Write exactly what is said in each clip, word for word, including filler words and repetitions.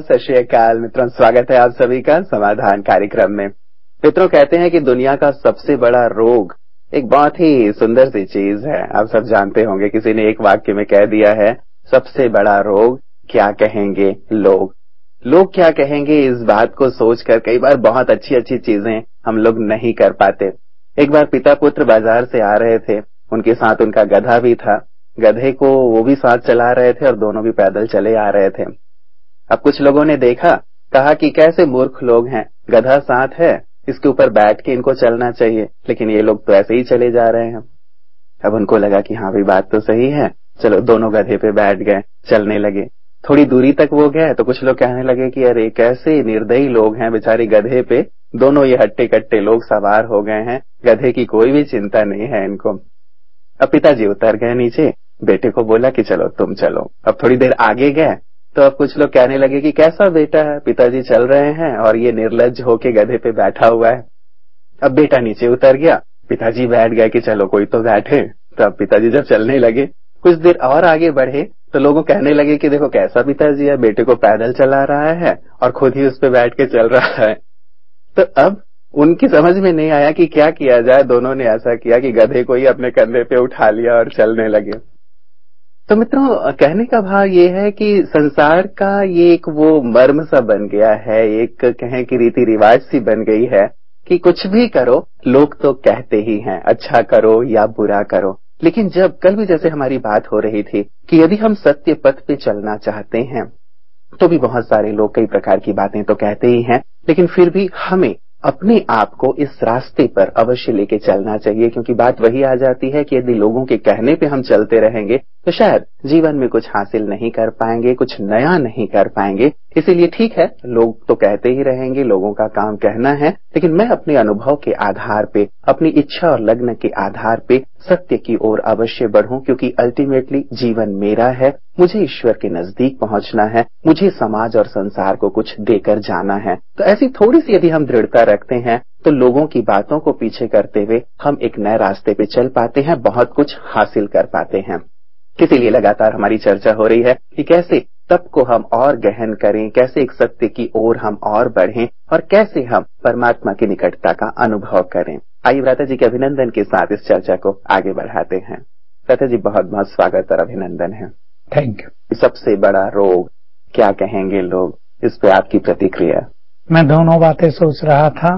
सत श्री अकाल मित्रों, स्वागत है आप सभी का समाधान कार्यक्रम में। मित्रों, कहते हैं कि दुनिया का सबसे बड़ा रोग एक बहुत ही सुंदर सी चीज है। आप सब जानते होंगे, किसी ने एक वाक्य में कह दिया है, सबसे बड़ा रोग क्या कहेंगे लोग। लोग क्या कहेंगे, इस बात को सोचकर कई बार बहुत अच्छी अच्छी चीजें हम लोग नहीं कर पाते। एक बार पिता पुत्र बाजार से आ रहे थे, उनके साथ उनका गधा भी था। गधे को वो भी साथ चला रहे थे और दोनों भी पैदल चले आ रहे थे। अब कुछ लोगों ने देखा, कहा कि कैसे मूर्ख लोग हैं, गधा साथ है, इसके ऊपर बैठ के इनको चलना चाहिए, लेकिन ये लोग तो ऐसे ही चले जा रहे हैं। अब उनको लगा कि हाँ भाई, बात तो सही है, चलो दोनों गधे पे बैठ गए, चलने लगे। थोड़ी दूरी तक वो गए तो कुछ लोग कहने लगे कि अरे कैसे निर्दयी लोग हैं, बेचारे गधे पे दोनों ये हट्टे कट्टे लोग सवार हो गए हैं, गधे की कोई भी चिंता नहीं है इनको। अब पिताजी उतर गए नीचे, बेटे को बोला कि चलो तुम चलो। अब थोड़ी देर आगे गए तो अब कुछ लोग कहने लगे कि कैसा बेटा है, पिताजी चल रहे हैं और ये निर्लज्ज होके गधे पे बैठा हुआ है। अब बेटा नीचे उतर गया, पिताजी बैठ गए कि चलो कोई तो बैठे। तो अब पिताजी जब चलने लगे, कुछ देर और आगे बढ़े तो लोगों कहने लगे कि देखो कैसा पिताजी है, बेटे को पैदल चला रहा है और खुद ही उस पे बैठ के चल रहा है। तो अब उनकी समझ में नहीं आया कि क्या किया जाए। दोनों ने ऐसा किया कि गधे को ही अपने कंधे पे उठा लिया और चलने लगे। तो मित्रों, कहने का भाव ये है कि संसार का ये एक वो मर्म सा बन गया है, एक कहें कि रीति रिवाज सी बन गई है कि कुछ भी करो लोग तो कहते ही हैं, अच्छा करो या बुरा करो। लेकिन जब कल भी जैसे हमारी बात हो रही थी कि यदि हम सत्य पथ पे चलना चाहते हैं तो भी बहुत सारे लोग कई प्रकार की बातें तो कहते ही हैं, लेकिन फिर भी हमें अपने आप को इस रास्ते पर अवश्य लेके चलना चाहिए। क्योंकि बात वही आ जाती है कि यदि लोगों के कहने पे हम चलते रहेंगे तो शायद जीवन में कुछ हासिल नहीं कर पाएंगे, कुछ नया नहीं कर पाएंगे। इसीलिए ठीक है, लोग तो कहते ही रहेंगे, लोगों का काम कहना है, लेकिन मैं अपने अनुभव के आधार पे, अपनी इच्छा और लग्न के आधार पे सत्य की ओर अवश्य बढ़ूं। क्योंकि अल्टीमेटली जीवन मेरा है, मुझे ईश्वर के नजदीक पहुंचना है, मुझे समाज और संसार को कुछ देकर जाना है। तो ऐसी थोड़ी सी यदि हम दृढ़ता रखते हैं तो लोगों की बातों को पीछे करते हुए हम एक नए रास्ते पे चल पाते हैं, बहुत कुछ हासिल कर पाते हैं। इसीलिए लगातार हमारी चर्चा हो रही है कि कैसे तप को हम और गहन करें, कैसे एक सत्य की ओर हम और बढ़ें और कैसे हम परमात्मा की निकटता का अनुभव करें। आइए व्राता जी के अभिनंदन के साथ इस चर्चा को आगे बढ़ाते हैं। व्राता जी, बहुत बहुत स्वागत और अभिनंदन है। Thank you. सबसे बड़ा रोग क्या कहेंगे लोग, इस पे आपकी प्रतिक्रिया? मैं दोनों बातें सोच रहा था।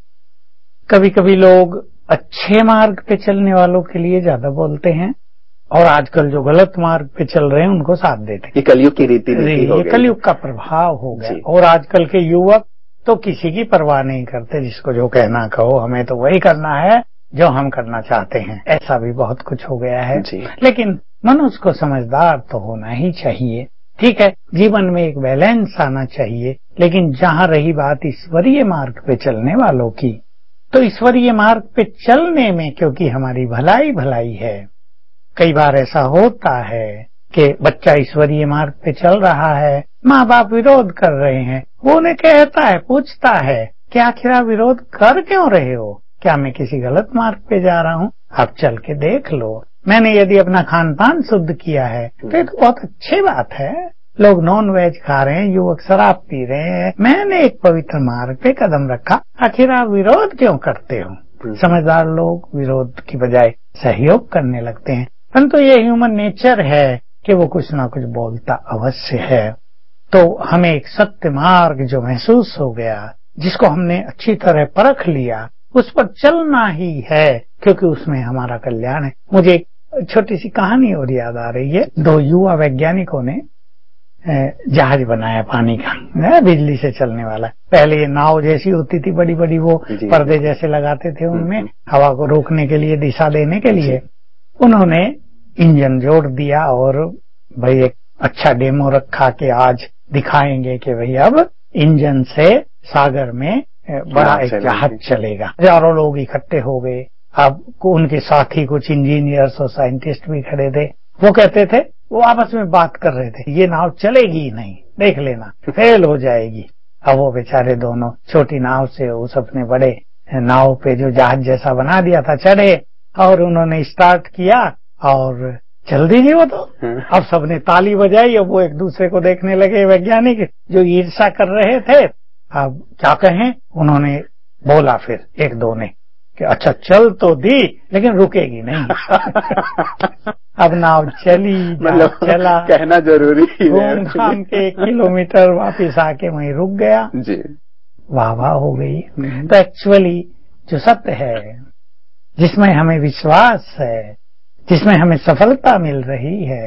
कभी कभी लोग अच्छे मार्ग पे चलने वालों के लिए ज्यादा बोलते हैं और आजकल जो गलत मार्ग पे चल रहे हैं उनको साथ देते हैं। ये कलयुग की रीति नीति हो गई, ये कलयुग का प्रभाव हो गया। और आजकल के युवक तो किसी की परवाह नहीं करते, जिसको जो कहना कहो, हमें तो वही करना है जो हम करना चाहते हैं। ऐसा भी बहुत कुछ हो गया है। लेकिन मनुष्य को समझदार तो होना ही चाहिए। ठीक है, जीवन में एक बैलेंस आना चाहिए। लेकिन जहाँ रही बात ईश्वरीय मार्ग पे चलने वालों की, तो ईश्वरीय मार्ग पे चलने में क्योंकि हमारी भलाई भलाई है, कई बार ऐसा होता है कि बच्चा ईश्वरीय मार्ग पे चल रहा है, माँ बाप विरोध कर रहे हैं, वो उन्हें कहता है, पूछता है कि आखिर आप विरोध कर क्यों रहे हो, क्या मैं किसी गलत मार्ग पे जा रहा हूँ? आप चल के देख लो। मैंने यदि अपना खान पान शुद्ध किया है तो ये तो बहुत अच्छी बात है। लोग नॉन वेज खा रहे हैं, युवक शराब पी रहे हैं, मैंने एक पवित्र मार्ग पे कदम रखा, आखिर आप विरोध क्यों करते हो? समझदार लोग विरोध की बजाय सहयोग करने लगते हैं। परंतु ये ह्यूमन नेचर है कि वो कुछ ना कुछ बोलता अवश्य है। तो हमें एक सत्य मार्ग जो महसूस हो गया, जिसको हमने अच्छी तरह परख लिया, उस पर चलना ही है, क्योंकि उसमें हमारा कल्याण है। मुझे एक छोटी सी कहानी और याद आ रही है। दो युवा वैज्ञानिकों ने जहाज बनाया पानी का, बिजली से चलने वाला। पहले ये नाव जैसी होती थी, बड़ी बड़ी, वो पर्दे जैसे लगाते थे उनमें हवा को रोकने के लिए, दिशा देने के लिए। उन्होंने इंजन जोड़ दिया और भाई एक अच्छा डेमो रखा कि आज दिखाएंगे कि भाई अब इंजन से सागर में बड़ा एक जहाज चलेगा। हजारों लोग इकट्ठे हो गए। अब उनके साथी कुछ इंजीनियर्स और साइंटिस्ट भी खड़े थे। वो कहते थे, वो आपस में बात कर रहे थे, ये नाव चलेगी ही नहीं, देख लेना, फेल हो जाएगी। अब वो बेचारे दोनों छोटी नाव से उस अपने बड़े नाव पे जो जहाज जैसा बना दिया था चढ़े और उन्होंने स्टार्ट किया और चल दीजिए वो तो। अब सबने ताली बजाई, अब वो एक दूसरे को देखने लगे वैज्ञानिक जो ईर्ष्या कर रहे थे। अब क्या कहें, उन्होंने बोला फिर एक दो ने कि अच्छा चल तो दी लेकिन रुकेगी नहीं। अब नाव चली, मतलब चला, कहना जरूरी है। घूम घाम के एक किलोमीटर वापिस आके वहीं रुक गया जी। वाह वाह हो गई। तो एक्चुअली जो सत्य है, जिसमें हमें विश्वास है, जिसमें हमें सफलता मिल रही है,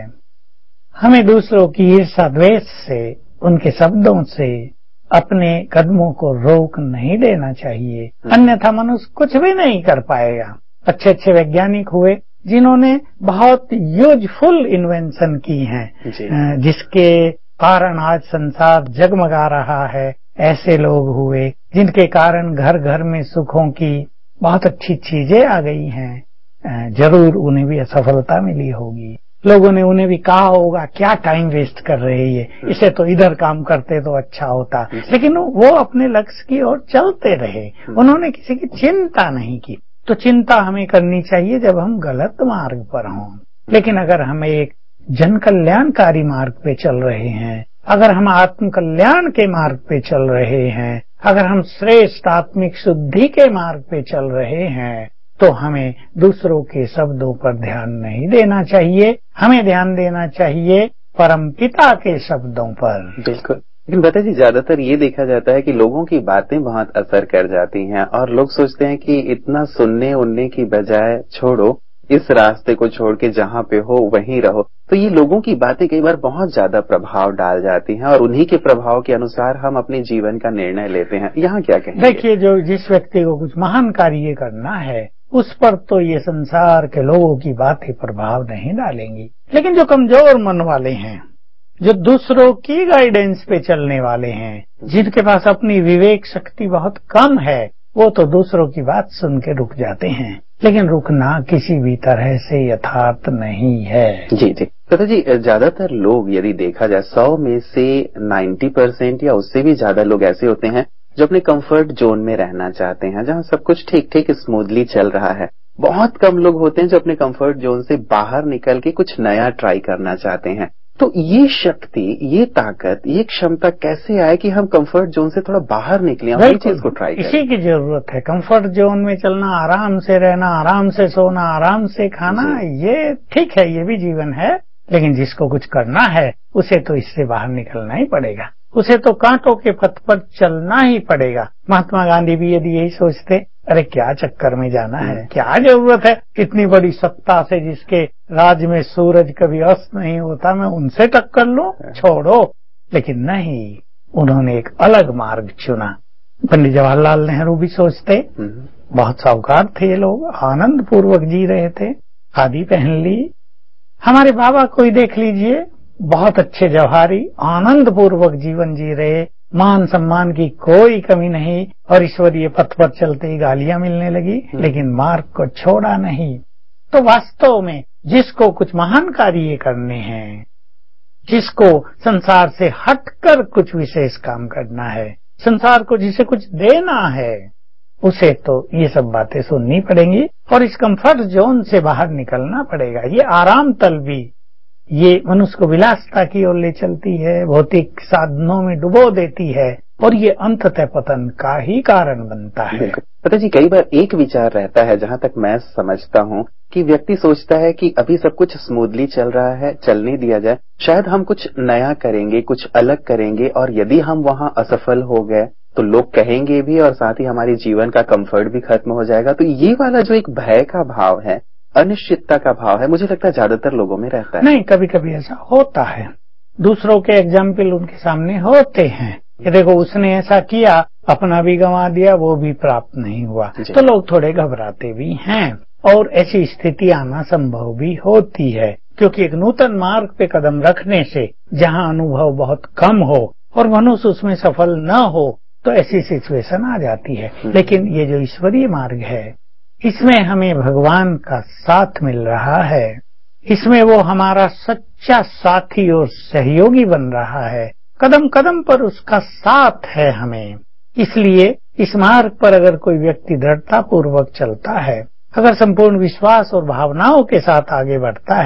हमें दूसरों की ईर्ष्या द्वेष से, उनके शब्दों से अपने कदमों को रोक नहीं देना चाहिए, अन्यथा मनुष्य कुछ भी नहीं कर पाएगा। अच्छे अच्छे वैज्ञानिक हुए जिन्होंने बहुत यूजफुल इन्वेंशन की हैं, जिसके कारण आज संसार जगमगा रहा है। ऐसे लोग हुए जिनके कारण घर घर में सुखों की बहुत अच्छी चीजें आ गई हैं। जरूर उन्हें भी असफलता मिली होगी, लोगों ने उन्हें भी कहा होगा क्या टाइम वेस्ट कर रहे ये, इसे तो इधर काम करते तो अच्छा होता, लेकिन वो अपने लक्ष्य की ओर चलते रहे, उन्होंने किसी की चिंता नहीं की। तो चिंता हमें करनी चाहिए जब हम गलत मार्ग पर हों, लेकिन अगर हम एक जन कल्याणकारी मार्ग पे चल रहे हैं, अगर हम आत्म कल्याण के मार्ग पे चल रहे हैं, अगर हम श्रेष्ठ आत्मिक शुद्धि के मार्ग पे चल रहे हैं, तो हमें दूसरों के शब्दों पर ध्यान नहीं देना चाहिए, हमें ध्यान देना चाहिए परमपिता के शब्दों पर। बिल्कुल। लेकिन बता जी, ज्यादातर ये देखा जाता है कि लोगों की बातें बहुत असर कर जाती हैं और लोग सोचते हैं कि इतना सुनने उनने की बजाय छोड़ो, इस रास्ते को छोड़ के जहाँ पे हो वहीं रहो। तो ये लोगों की बातें कई बार बहुत ज्यादा प्रभाव डाल जाती हैं और उन्हीं के प्रभाव के अनुसार हम अपने जीवन का निर्णय लेते हैं। यहाँ क्या कहेंगे? देखिए, जो जिस व्यक्ति को कुछ महान कार्य करना है उस पर तो ये संसार के लोगों की बातें प्रभाव नहीं डालेंगी, लेकिन जो कमजोर मन वाले हैं, जो दूसरों की गाइडेंस पे चलने वाले हैं, जिनके पास अपनी विवेक शक्ति बहुत कम है, वो तो दूसरों की बात सुन के रुक जाते हैं। लेकिन रुकना किसी भी तरह से यथार्थ नहीं है। जी जी पता जी, ज्यादातर लोग यदि देखा जाए सौ में से नब्बे परसेंट या उससे भी ज्यादा लोग ऐसे होते हैं जो अपने कंफर्ट जोन में रहना चाहते हैं, जहां सब कुछ ठीक ठीक स्मूथली चल रहा है। बहुत कम लोग होते हैं जो अपने कंफर्ट जोन से बाहर निकल के कुछ नया ट्राई करना चाहते हैं। तो ये शक्ति, ये ताकत, ये क्षमता कैसे आए कि हम कंफर्ट जोन से थोड़ा बाहर निकलें और हर चीज को ट्राई करें? इसी की जरूरत है। कंफर्ट जोन में चलना, आराम से रहना, आराम से सोना, आराम से खाना, ये ठीक है, ये भी जीवन है, लेकिन जिसको कुछ करना है उसे तो इससे बाहर निकलना ही पड़ेगा, उसे तो कांटों के पथ पर चलना ही पड़ेगा। महात्मा गांधी भी यदि यही सोचते, अरे क्या चक्कर में जाना है, क्या जरूरत है इतनी बड़ी सत्ता से, जिसके राज में सूरज कभी अस्त नहीं होता, मैं उनसे टक्कर लूं, छोड़ो। लेकिन नहीं, उन्होंने एक अलग मार्ग चुना। पंडित जवाहरलाल नेहरू भी सोचते, बहुत साहूकार थे ये लोग, आनंद पूर्वक जी रहे थे, खादी पहन ली। हमारे बाबा को ही देख लीजिए, बहुत अच्छे जवाहरी, आनंद पूर्वक जीवन जी रहे, मान सम्मान की कोई कमी नहीं, और ईश्वरीय पथ पर चलते ही गालियां मिलने लगी, लेकिन मार्ग को छोड़ा नहीं। तो वास्तव में जिसको कुछ महान कार्य करने हैं, जिसको संसार से हटकर कुछ विशेष काम करना है, संसार को जिसे कुछ देना है, उसे तो ये सब बातें सुननी पड़ेंगी और इस कंफर्ट जोन से बाहर निकलना पड़ेगा। ये आराम तलबी, ये मनुष्य को विलासता की ओर ले चलती है, भौतिक साधनों में डुबो देती है, और ये अंततः पतन का ही कारण बनता है। पता जी, कई बार एक विचार रहता है, जहां तक मैं समझता हूं, कि व्यक्ति सोचता है कि अभी सब कुछ स्मूथली चल रहा है, चलने दिया जाए, शायद हम कुछ नया करेंगे, कुछ अलग करेंगे, और यदि हम वहां असफल हो गए तो लोग कहेंगे भी और साथ ही हमारे जीवन का कंफर्ट भी खत्म हो जाएगा। तो ये वाला जो एक भय का भाव है, अनिश्चितता का भाव है, मुझे लगता है ज्यादातर लोगों में रहता है। नहीं, कभी कभी ऐसा होता है, दूसरों के एग्जाम्पल उनके सामने होते हैं कि देखो उसने ऐसा किया, अपना भी गंवा दिया, वो भी प्राप्त नहीं हुआ, तो लोग थोड़े घबराते भी हैं, और ऐसी स्थिति आना संभव भी होती है, क्योंकि एक नूतन मार्ग पे कदम रखने से जहां अनुभव बहुत कम हो और मनुष्य उसमें सफल न हो, तो ऐसी सिचुएशन आ जाती है। लेकिन ये जो ईश्वरीय मार्ग है, इसमें हमें भगवान का साथ मिल रहा है, इसमें वो हमारा सच्चा साथी और सहयोगी बन रहा है, कदम कदम पर उसका साथ है हमें। इसलिए इस मार्ग पर अगर कोई व्यक्ति दृढ़ता पूर्वक चलता है, अगर संपूर्ण विश्वास और भावनाओं के साथ आगे बढ़ता है,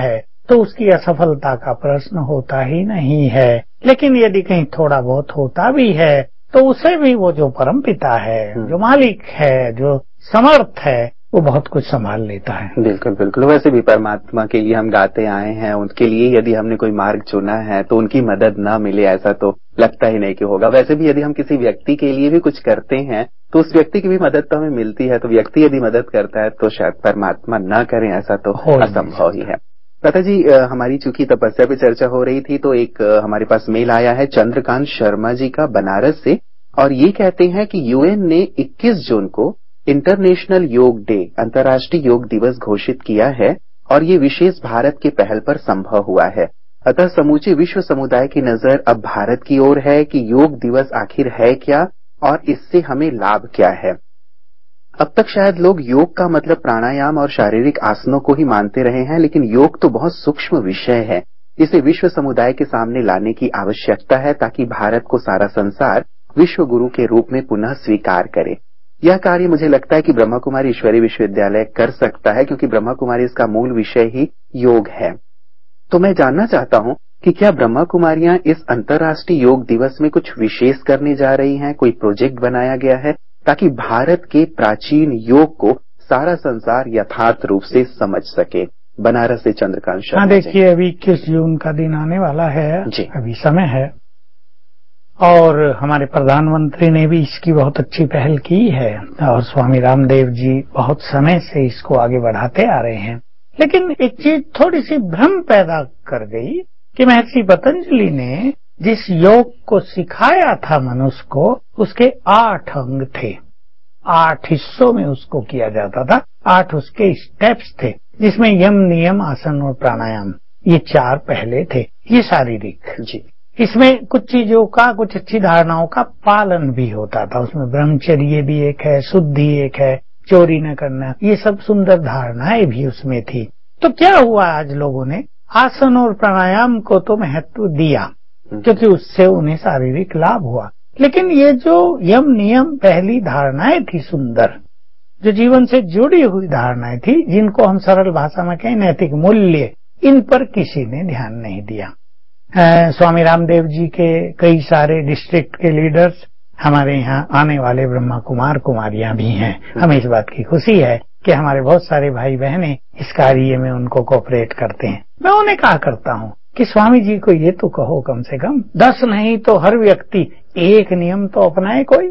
तो उसकी असफलता का प्रश्न होता ही नहीं है। लेकिन यदि कहीं थोड़ा बहुत होता भी है तो उसे भी वो जो परमपिता है, जो मालिक है, जो समर्थ है, वो बहुत कुछ संभाल लेता है। बिल्कुल बिल्कुल। वैसे भी परमात्मा के लिए हम गाते आए हैं, उनके लिए यदि हमने कोई मार्ग चुना है तो उनकी मदद ना मिले ऐसा तो लगता ही नहीं कि होगा। वैसे भी यदि हम किसी व्यक्ति के लिए भी कुछ करते हैं तो उस व्यक्ति की भी मदद तो हमें मिलती है, तो व्यक्ति यदि मदद करता है तो शायद परमात्मा ना करें ऐसा तो असंभव ही है। लता जी, हमारी चूंकि तपस्या पे चर्चा हो रही थी तो एक हमारे पास मेल आया है चंद्रकांत शर्मा जी का बनारस से, और ये कहते हैं कि यूएन ने इक्कीस जून को इंटरनेशनल योग डे, अंतर्राष्ट्रीय योग दिवस घोषित किया है और ये विशेष भारत के पहल पर संभव हुआ है। अतः समूचे विश्व समुदाय की नजर अब भारत की ओर है कि योग दिवस आखिर है क्या और इससे हमें लाभ क्या है। अब तक शायद लोग योग का मतलब प्राणायाम और शारीरिक आसनों को ही मानते रहे हैं, लेकिन योग तो बहुत सूक्ष्म विषय है। इसे विश्व समुदाय के सामने लाने की आवश्यकता है ताकि भारत को सारा संसार विश्व गुरु के रूप में पुनः स्वीकार करे। यह कार्य मुझे लगता है कि ब्रह्मा कुमारी ईश्वरीय विश्वविद्यालय कर सकता है, क्योंकि ब्रह्मा कुमारी इसका मूल विषय ही योग है। तो मैं जानना चाहता हूं कि क्या ब्रह्मा कुमारियां इस अंतर्राष्ट्रीय योग दिवस में कुछ विशेष करने जा रही हैं, कोई प्रोजेक्ट बनाया गया है ताकि भारत के प्राचीन योग को सारा संसार यथार्थ रूप से समझ सके। बनारस से चंद्रकांत शर्मा। हाँ, देखिए अभी इक्कीस जून का दिन आने वाला है जी। अभी समय है और हमारे प्रधानमंत्री ने भी इसकी बहुत अच्छी पहल की है और स्वामी रामदेव जी बहुत समय से इसको आगे बढ़ाते आ रहे हैं। लेकिन एक चीज थोड़ी सी भ्रम पैदा कर गई कि महर्षि पतंजलि ने जिस योग को सिखाया था मनुष्य को, उसके आठ अंग थे, आठ हिस्सों में उसको किया जाता था, आठ उसके स्टेप्स थे, जिसमें यम, नियम, आसन और प्राणायाम, ये चार पहले थे। ये शारीरिक जी। इसमें कुछ चीजों का, कुछ अच्छी धारणाओं का पालन भी होता था। उसमें ब्रह्मचर्य भी एक है, शुद्धि एक है, चोरी न करना, ये सब सुंदर धारणाएं भी उसमें थी। तो क्या हुआ, आज लोगों ने आसन और प्राणायाम को तो महत्व दिया क्योंकि उससे उन्हें शारीरिक लाभ हुआ। लेकिन ये जो यम, नियम, पहली धारणाएं थी सुंदर, जो जीवन से जुड़ी हुई धारणाएं थी, जिनको हम सरल भाषा में कहें नैतिक मूल्य, इन पर किसी ने ध्यान नहीं दिया। आ, स्वामी रामदेव जी के कई सारे डिस्ट्रिक्ट के लीडर्स हमारे यहाँ आने वाले ब्रह्मा कुमार कुमारियां भी हैं। हमें इस बात की खुशी है कि हमारे बहुत सारे भाई बहनें इस कार्य में उनको कोऑपरेट करते हैं। मैं उन्हें कहा करता हूँ कि स्वामी जी को ये तो कहो कम से कम दस नहीं तो हर व्यक्ति एक नियम तो अपनाए कोई।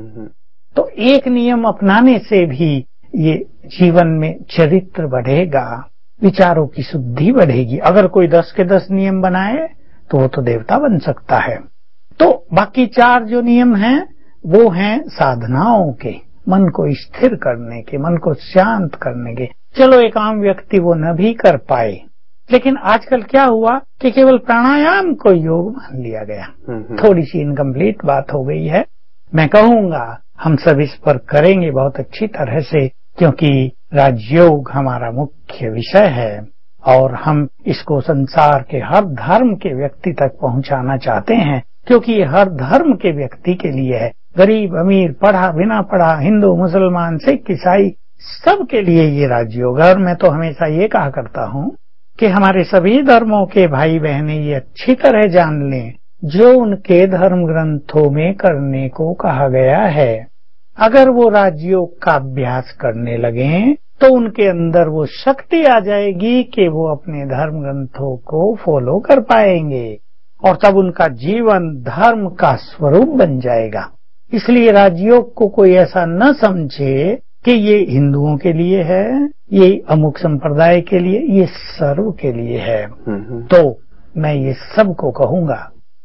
तो एक नियम अपनाने से भी ये जीवन में चरित्र बढ़ेगा, विचारों की शुद्धि बढ़ेगी। अगर कोई दस के दस नियम बनाए तो वो तो देवता बन सकता है। तो बाकी चार जो नियम हैं वो हैं साधनाओं के, मन को स्थिर करने के, मन को शांत करने के। चलो एक आम व्यक्ति वो न भी कर पाए, लेकिन आजकल क्या हुआ कि केवल प्राणायाम को योग मान लिया गया। थोड़ी सी इनकम्प्लीट बात हो गई है। मैं कहूंगा हम सब इस पर करेंगे बहुत अच्छी तरह से, क्योंकि राजयोग हमारा मुख्य विषय है और हम इसको संसार के हर धर्म के व्यक्ति तक पहुंचाना चाहते हैं, क्योंकि ये हर धर्म के व्यक्ति के लिए है। गरीब, अमीर, पढ़ा, बिना पढ़ा, हिंदू, मुसलमान, सिख, ईसाई, सब के लिए ये राजयोग है। और मैं तो हमेशा ये कहा करता हूँ कि हमारे सभी धर्मों के भाई बहनें ये अच्छी तरह जान लें जो उनके धर्म ग्रंथों में करने को कहा गया है। अगर वो राजयोग का अभ्यास करने लगे तो उनके अंदर वो शक्ति आ जाएगी कि वो अपने धर्म ग्रंथों को फॉलो कर पाएंगे और तब उनका जीवन धर्म का स्वरूप बन जाएगा। इसलिए राजयोग को कोई ऐसा न समझे कि ये हिंदुओं के लिए है, ये अमुक संप्रदाय के लिए, ये सर्व के लिए है। तो मैं ये सबको कहूंगा,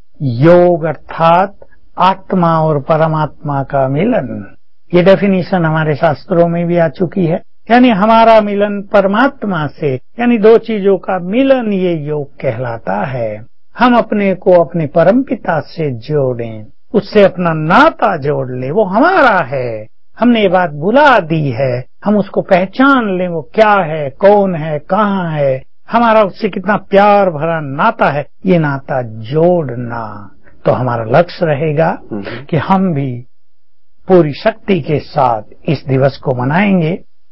योग अर्थात आत्मा और परमात्मा का मिलन। ये डेफिनेशन हमारे शास्त्रों में भी आ चुकी है, यानी हमारा मिलन परमात्मा से, यानी दो चीजों का मिलन, ये योग कहलाता है। हम अपने को अपने परमपिता से जोड़ें, उससे अपना नाता जोड़ ले, वो हमारा है। हमने ये बात भुला दी है, हम उसको पहचान लें, वो क्या है, कौन है, कहाँ है, हमारा उससे कितना प्यार भरा नाता है। ये नाता जोड़ना तो हमारा लक्ष्य रहेगा कि हम भी पूरी शक्ति के साथ इस दिवस को मनाएंगे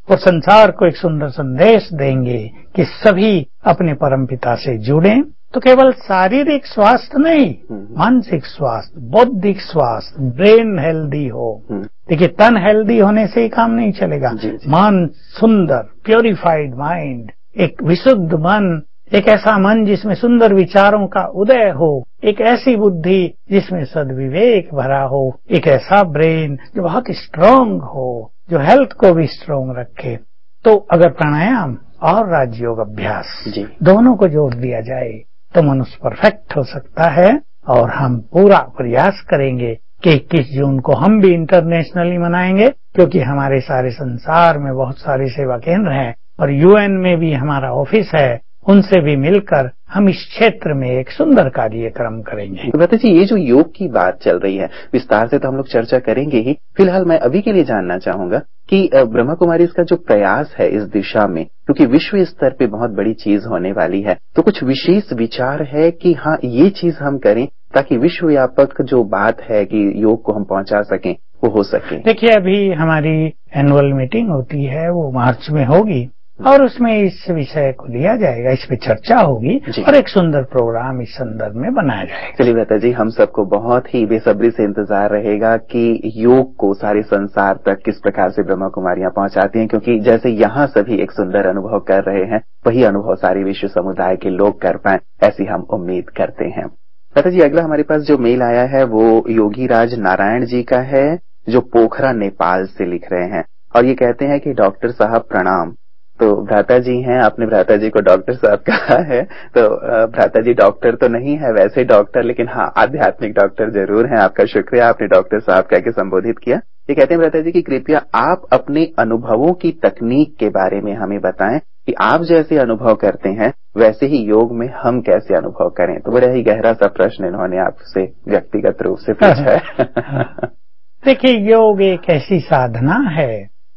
और संसार को एक सुंदर संदेश देंगे कि सभी अपने परमपिता से जुड़ें, तो केवल शारीरिक स्वास्थ्य नहीं, मानसिक स्वास्थ्य, बौद्धिक स्वास्थ्य, ब्रेन हेल्दी हो। देखिए, तन हेल्दी होने से ही काम नहीं चलेगा। मन सुंदर, प्योरिफाइड माइंड, एक विशुद्ध मन, एक ऐसा मन जिसमें सुंदर विचारों का उदय हो, एक ऐसी बुद्धि जिसमें सद्विवेक भरा हो, एक ऐसा ब्रेन जो बहुत स्ट्रांग हो, जो हेल्थ को भी स्ट्रांग रखे। तो अगर प्राणायाम और राजयोग अभ्यास दोनों को जोड़ दिया जाए तो मनुष्य परफेक्ट हो सकता है। और हम पूरा प्रयास करेंगे कि इक्कीस जून को हम भी इंटरनेशनली मनाएंगे, क्योंकि हमारे सारे संसार में बहुत सारे सेवा केंद्र हैं और यूएन में भी हमारा ऑफिस है, उनसे भी मिलकर हम इस क्षेत्र में एक सुंदर कार्यक्रम करेंगे। तो जी, ये जो योग की बात चल रही है, विस्तार से तो हम लोग चर्चा करेंगे ही। फिलहाल मैं अभी के लिए जानना चाहूंगा कि ब्रह्मा कुमारी इसका जो प्रयास है इस दिशा में, क्योंकि विश्व स्तर पे बहुत बड़ी चीज होने वाली है, तो कुछ विशेष विचार है कि हाँ ये चीज हम करें ताकि विश्व व्यापक जो बात है कि योग को हम पहुंचा सकें वो हो सके। देखिए, अभी हमारी एनुअल मीटिंग होती है, वो मार्च में होगी और उसमें इस विषय को लिया जाएगा, इस पे चर्चा होगी और एक सुंदर प्रोग्राम इस संदर्भ में बनाया जाएगा। चलिए भ्राता जी, हम सबको बहुत ही बेसब्री से इंतजार रहेगा कि योग को सारे संसार तक किस प्रकार से ब्रह्मा कुमारियां पहुंचाती हैं, क्योंकि जैसे यहाँ सभी एक सुंदर अनुभव कर रहे हैं, वही अनुभव सारी विश्व समुदाय के लोग कर पाएं, ऐसी हम उम्मीद करते हैं। भ्राता जी, अगला हमारे पास जो मेल आया है वो योगी राज नारायण जी का है, जो पोखरा नेपाल से लिख रहे हैं और ये कहते हैं कि डॉक्टर साहब प्रणाम। तो भ्राता जी हैं, आपने भ्राता जी को डॉक्टर साहब कहा है, तो भ्राता जी डॉक्टर तो नहीं है वैसे डॉक्टर, लेकिन हाँ आध्यात्मिक डॉक्टर जरूर हैं। आपका शुक्रिया, आपने डॉक्टर साहब कह के संबोधित किया। ये कहते हैं भ्राता जी कि कृपया आप अपने अनुभवों की तकनीक के बारे में हमें बताएं कि आप जैसे अनुभव करते हैं वैसे ही योग में हम कैसे अनुभव करें। तो बड़ा ही गहरा सा प्रश्न इन्होंने आपसे व्यक्तिगत रूप से पूछा है। देखिए, योग एक ऐसी साधना है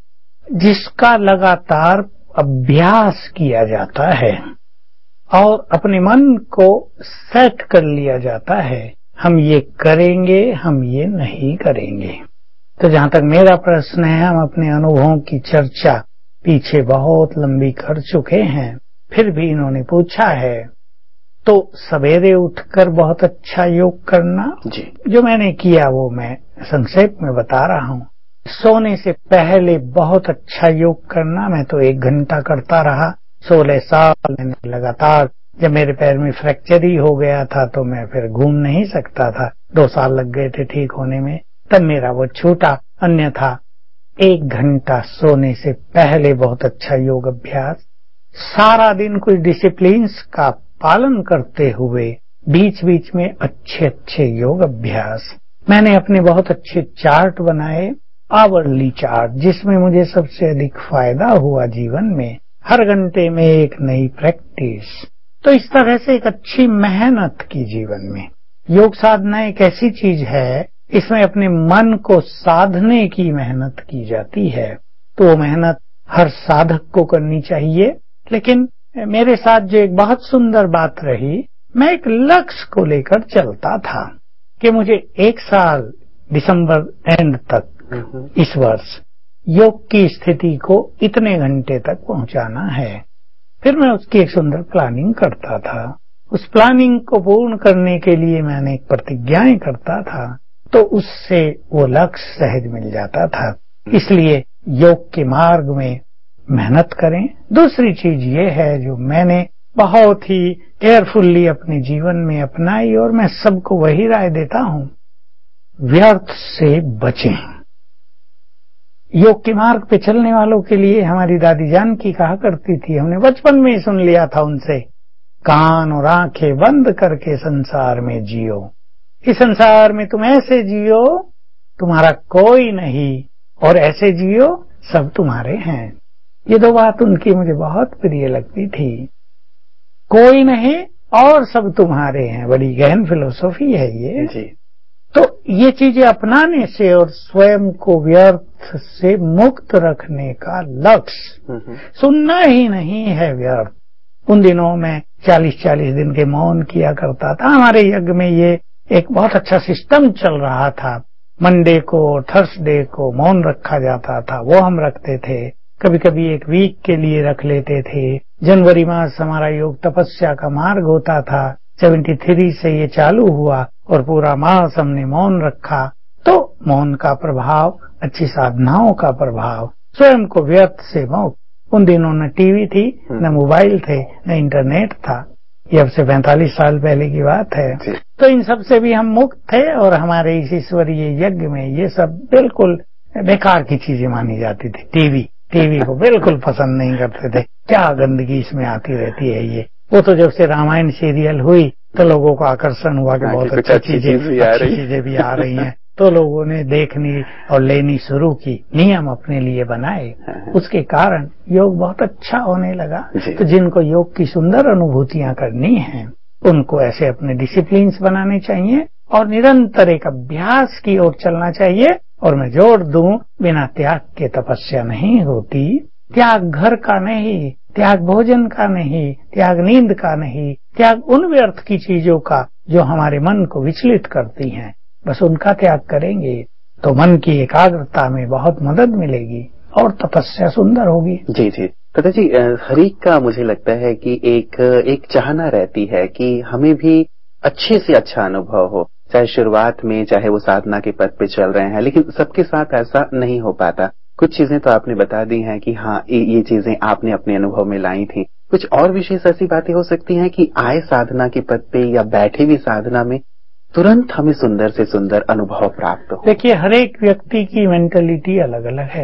जिसका लगातार अभ्यास किया जाता है और अपने मन को सेट कर लिया जाता है, हम ये करेंगे, हम ये नहीं करेंगे। तो जहां तक मेरा प्रश्न है, हम अपने अनुभवों की चर्चा पीछे बहुत लंबी कर चुके हैं, फिर भी इन्होंने पूछा है। तो सवेरे उठकर बहुत अच्छा योग करना जी, जो मैंने किया वो मैं संक्षेप में बता रहा हूँ। सोने से पहले बहुत अच्छा योग करना, मैं तो एक घंटा करता रहा सोलह साल मैंने लगातार। जब मेरे पैर में फ्रैक्चर ही हो गया था तो मैं फिर घूम नहीं सकता था, दो साल लग गए थे ठीक होने में, तब मेरा वो छूटा। अन्यथा एक घंटा सोने से पहले बहुत अच्छा योग अभ्यास, सारा दिन कुछ डिसिप्लिन्स का पालन करते हुए बीच बीच में अच्छे अच्छे योग अभ्यास। मैंने अपने बहुत अच्छे चार्ट बनाए, आवरली चार्ट, जिसमें मुझे सबसे अधिक फायदा हुआ जीवन में, हर घंटे में एक नई प्रैक्टिस। तो इस तरह से एक अच्छी मेहनत की जीवन में। योग साधना एक ऐसी चीज है, इसमें अपने मन को साधने की मेहनत की जाती है। तो वो मेहनत हर साधक को करनी चाहिए। लेकिन मेरे साथ जो एक बहुत सुंदर बात रही, मैं एक लक्ष्य को लेकर चलता था कि मुझे एक साल दिसंबर एंड तक इस वर्ष योग की स्थिति को इतने घंटे तक पहुंचाना है। फिर मैं उसकी एक सुंदर प्लानिंग करता था। उस प्लानिंग को पूर्ण करने के लिए मैंने एक प्रतिज्ञाएं करता था, तो उससे वो लक्ष्य सहज मिल जाता था। इसलिए योग के मार्ग में मेहनत करें। दूसरी चीज ये है जो मैंने बहुत ही केयरफुल्ली अपने जीवन में अपनाई और मैं सबको वही राय देता हूं, व्यर्थ से बचें। योग के मार्ग पे चलने वालों के लिए हमारी दादी जानकी कहा करती थी, हमने बचपन में ही सुन लिया था उनसे, कान और आंखें बंद करके संसार में जियो। इस संसार में तुम ऐसे जियो तुम्हारा कोई नहीं, और ऐसे जियो सब तुम्हारे हैं। ये दो बात उनकी मुझे बहुत प्रिय लगती थी। कोई नहीं और सब तुम्हारे हैं, बड़ी गहन फिलोसॉफी है ये जी। तो ये चीजें अपनाने से और स्वयं को व्यर्थ से मुक्त रखने का लक्ष्य, सुनना ही नहीं है व्यर्थ। उन दिनों में चालीस चालीस दिन के मौन किया करता था। हमारे यज्ञ में ये एक बहुत अच्छा सिस्टम चल रहा था। मंडे को, थर्सडे को मौन रखा जाता था, वो हम रखते थे। कभी कभी एक वीक के लिए रख लेते थे। जनवरी मास हमारा योग तपस्या का मार्ग होता था। तिहत्तर से ये चालू हुआ और पूरा मास हमने मौन रखा। तो मौन का प्रभाव, अच्छी साधनाओं का प्रभाव, स्वयं को व्यर्थ से मुक्त। उन दिनों न टीवी थी, न मोबाइल थे, न इंटरनेट था। ये अब से पैंतालीस साल पहले की बात है। तो इन सब से भी हम मुक्त थे और हमारे इस ईश्वरीय यज्ञ में ये सब बिल्कुल बेकार की चीजें मानी जाती थी। टीवी टीवी को बिल्कुल पसंद नहीं करते थे। क्या गंदगी इसमें आती रहती है ये। वो तो जब से रामायण सीरियल हुई तो लोगों को आकर्षण हुआ कि बहुत अच्छी चीजें अच्छी चीजें भी आ रही हैं। तो लोगों ने देखनी और लेनी शुरू की, नियम अपने लिए बनाए। उसके कारण योग बहुत अच्छा होने लगा। तो जिनको योग की सुंदर अनुभूतियां करनी हैं, उनको ऐसे अपने डिसिप्लिन्स बनाने चाहिए और निरंतर एक अभ्यास की ओर चलना चाहिए। और मैं जोर दूं, बिना त्याग के तपस्या नहीं होती। त्याग घर का नहीं, त्याग भोजन का नहीं, त्याग नींद का नहीं, त्याग उन व्यर्थ की चीजों का जो हमारे मन को विचलित करती हैं, बस उनका त्याग करेंगे तो मन की एकाग्रता में बहुत मदद मिलेगी और तपस्या सुंदर होगी। जी जी कथा जी, हर एक का मुझे लगता है कि एक एक चाहना रहती है कि हमें भी अच्छे से अच्छा अनुभव हो, चाहे शुरुआत में, चाहे वो साधना के पथ पे चल रहे हैं, लेकिन सबके साथ ऐसा नहीं हो पाता। कुछ चीजें तो आपने बता दी हैं कि हाँ ये, ये चीजें आपने अपने अनुभव में लाई थी। कुछ और विशेष ऐसी बातें हो सकती हैं कि आए साधना के पथ पे या बैठे भी साधना में तुरंत हमें सुंदर से सुंदर अनुभव प्राप्त हो। देखिए, हर एक व्यक्ति की मेंटलिटी अलग अलग है,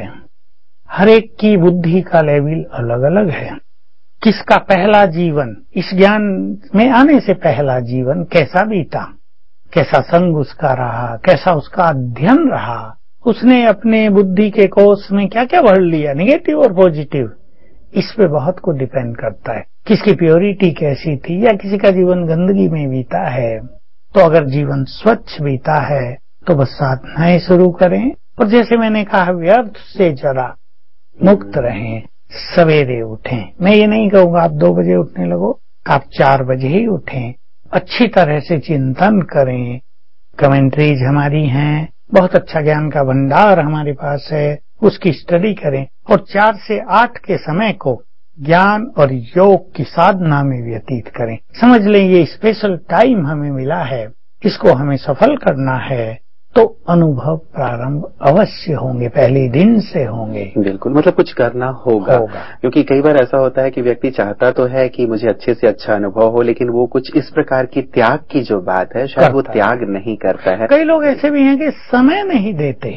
हर एक की बुद्धि का लेवल अलग अलग है। किसका पहला जीवन, इस ज्ञान में आने से पहला जीवन कैसा बीता, कैसा संग उसका रहा, कैसा उसका अध्ययन रहा, उसने अपने बुद्धि के कोष में क्या क्या भर लिया, नेगेटिव और पॉजिटिव, इस पे बहुत को डिपेंड करता है। किसकी प्योरिटी कैसी थी, या किसी का जीवन गंदगी में बीता है। तो अगर जीवन स्वच्छ बीता है तो बस साधनाएं शुरू करें और जैसे मैंने कहा, व्यर्थ से जरा मुक्त रहें, सवेरे उठें। मैं ये नहीं कहूंगा आप दो बजे उठने लगो, आप चार बजे ही उठें। अच्छी तरह से चिंतन करें। कमेंट्रीज हमारी हैं, बहुत अच्छा ज्ञान का भंडार हमारे पास है, उसकी स्टडी करें और चार से आठ के समय को ज्ञान और योग की साधना में व्यतीत करें। समझ लें ये स्पेशल टाइम हमें मिला है, इसको हमें सफल करना है। तो अनुभव प्रारंभ अवश्य होंगे, पहले दिन से होंगे। बिल्कुल, मतलब कुछ करना होगा, होगा। क्योंकि कई बार ऐसा होता है कि व्यक्ति चाहता तो है कि मुझे अच्छे से अच्छा अनुभव हो, लेकिन वो कुछ इस प्रकार की त्याग की जो बात है, शायद वो त्याग नहीं करता है। कई लोग ऐसे भी हैं कि समय नहीं देते।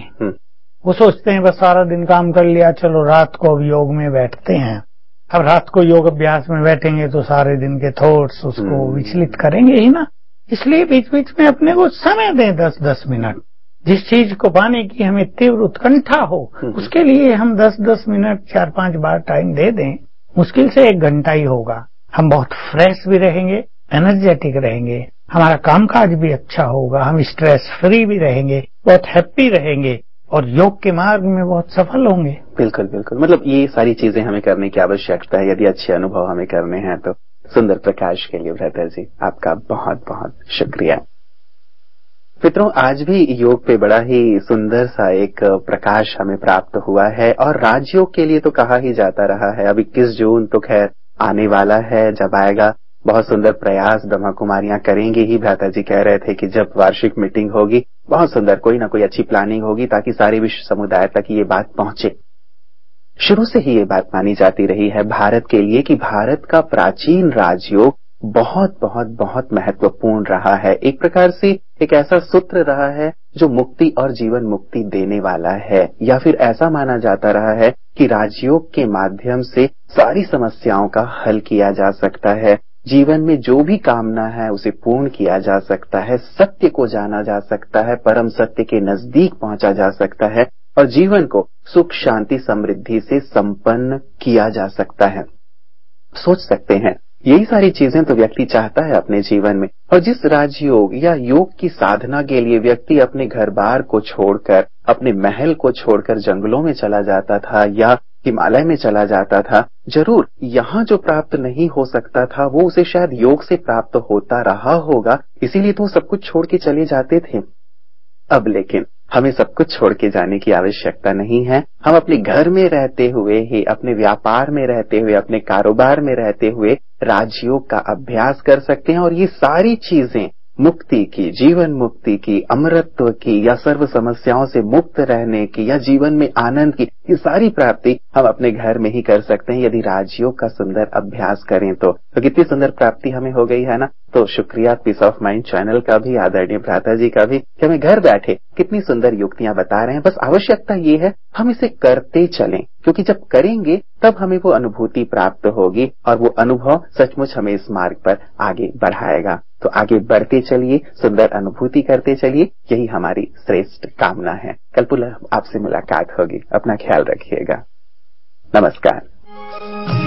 वो सोचते हैं बस सारा दिन काम कर लिया, चलो रात को अब योग में बैठते हैं। अब रात को योग अभ्यास में बैठेंगे तो सारे दिन के थॉट्स उसको विचलित करेंगे ही ना। इसलिए बीच बीच में अपने को समय दें, दस दस मिनट। जिस चीज को पाने की हमें तीव्र उत्कंठा हो, उसके लिए हम दस दस मिनट चार पांच बार टाइम दे दें। मुश्किल से एक घंटा ही होगा। हम बहुत फ्रेश भी रहेंगे, एनर्जेटिक रहेंगे, हमारा कामकाज भी अच्छा होगा, हम स्ट्रेस फ्री भी रहेंगे, बहुत हैप्पी रहेंगे और योग के मार्ग में बहुत सफल होंगे। बिल्कुल बिल्कुल, मतलब ये सारी चीजें हमें करने की आवश्यकता है यदि अच्छे अनुभव हमें करने हैं तो। सुंदर प्रकाश के लिए भ्राता जी आपका बहुत बहुत शुक्रिया। मित्रों, आज भी योग पे बड़ा ही सुंदर सा एक प्रकाश हमें प्राप्त हुआ है और राजयोग के लिए तो कहा ही जाता रहा है। अब इक्कीस जून तो खैर आने वाला है, जब आएगा बहुत सुंदर प्रयास ब्रह्मा कुमारियां करेंगी ही। भ्राता जी कह रहे थे कि जब वार्षिक मीटिंग होगी, बहुत सुंदर कोई ना कोई अच्छी प्लानिंग होगी ताकि सारे विश्व समुदाय तक ये बात पहुंचे। शुरू से ही ये बात मानी जाती रही है भारत के लिए कि भारत का प्राचीन राजयोग बहुत बहुत बहुत महत्वपूर्ण रहा है। एक प्रकार से एक ऐसा सूत्र रहा है जो मुक्ति और जीवन मुक्ति देने वाला है, या फिर ऐसा माना जाता रहा है कि राजयोग के माध्यम से सारी समस्याओं का हल किया जा सकता है। जीवन में जो भी कामना है उसे पूर्ण किया जा सकता है, सत्य को जाना जा सकता है, परम सत्य के नजदीक पहुंचा जा सकता है और जीवन को सुख शांति समृद्धि से संपन्न किया जा सकता है। सोच सकते हैं, यही सारी चीजें तो व्यक्ति चाहता है अपने जीवन में। और जिस राजयोग या योग की साधना के लिए व्यक्ति अपने घर बार को छोड़कर, अपने महल को छोड़कर जंगलों में चला जाता था या हिमालय में चला जाता था, जरूर यहाँ जो प्राप्त नहीं हो सकता था वो उसे शायद योग से प्राप्त होता रहा होगा, इसीलिए तो सब कुछ छोड़ के चले जाते थे। अब लेकिन हमें सब कुछ छोड़ के जाने की आवश्यकता नहीं है। हम अपने घर में रहते हुए ही, अपने व्यापार में रहते हुए, अपने कारोबार में रहते हुए राजयोग का अभ्यास कर सकते हैं और ये सारी चीजें मुक्ति की, जीवन मुक्ति की, अमरत्व की या सर्व समस्याओं से मुक्त रहने की या जीवन में आनंद की, ये सारी प्राप्ति हम अपने घर में ही कर सकते हैं यदि राजयोग का सुंदर अभ्यास करें तो। तो कितनी सुंदर प्राप्ति हमें हो गई है ना। तो शुक्रिया पीस ऑफ माइंड चैनल का भी, आदरणीय भ्राता जी का भी, कि हमें घर बैठे कितनी सुंदर युक्तियां बता रहे हैं। बस आवश्यकता ये है हम इसे करते चलें, क्योंकि जब करेंगे तब हमें वो अनुभूति प्राप्त होगी और वो अनुभव सचमुच हमें इस मार्ग पर आगे बढ़ाएगा। तो आगे बढ़ते चलिए, सुंदर अनुभूति करते चलिए, यही हमारी श्रेष्ठ कामना है। कल पुनः आपसे मुलाकात होगी। अपना ख्याल रखिएगा। नमस्कार।